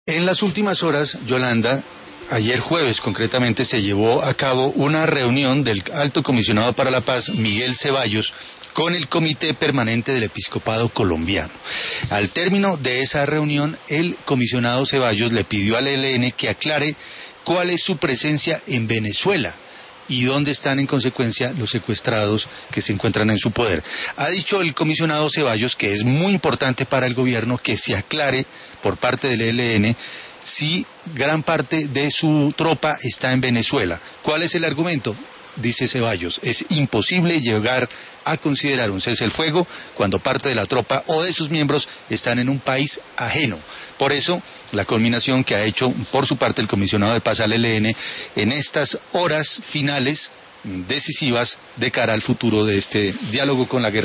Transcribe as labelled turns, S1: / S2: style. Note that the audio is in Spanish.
S1: En las últimas horas, Yolanda, ayer jueves concretamente, se llevó a cabo una reunión del Alto Comisionado para la Paz, Miguel Ceballos, con el Comité Permanente del Episcopado Colombiano. Al término de esa reunión, el comisionado Ceballos le pidió al ELN que aclare cuál es su presencia en Venezuela y dónde están en consecuencia los secuestrados que se encuentran en su poder. Ha dicho el comisionado Ceballos que es muy importante para el gobierno que se aclare por parte del ELN si gran parte de su tropa está en Venezuela. ¿Cuál es el argumento? Dice Ceballos, es imposible llegar a considerar un cese el fuego cuando parte de la tropa o de sus miembros están en un país ajeno. Por eso, la culminación que ha hecho por su parte el comisionado de paz al ELN en estas horas finales decisivas de cara al futuro de este diálogo con la guerra.